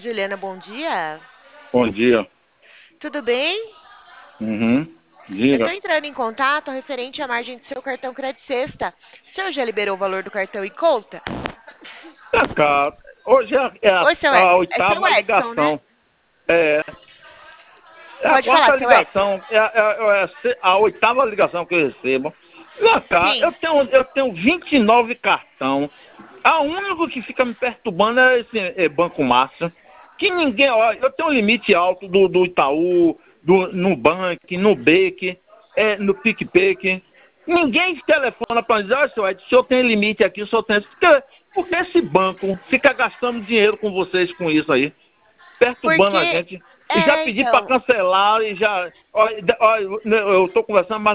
Juliana, bom dia. Bom dia. Tudo bem? Uhum. Eu estou Diga. entrando em contato referente à margem do seu cartão Crédito Sexta. O senhor já liberou o valor do cartão em conta? Cá, hoje é Oi, a é seu oitava Edson, né? ligação. É, é a Pode falar, quarta seu Edson. ligação. É a oitava ligação que eu recebo. Cá, Sim. eu tenho 29 cartão. A único que fica me perturbando é esse Banco Márcio. Que ninguém, ó, eu tenho um limite alto do Itaú, do Nubank, Nubank, no PicPay. Ninguém telefona para dizer, olha, senhor Ed, o senhor tem limite aqui, o senhor tem... Porque esse banco fica gastando dinheiro com vocês com isso aí, perturbando a Porque, gente. E já pedi para então, cancelar, e já... Ó, eu estou conversando, mas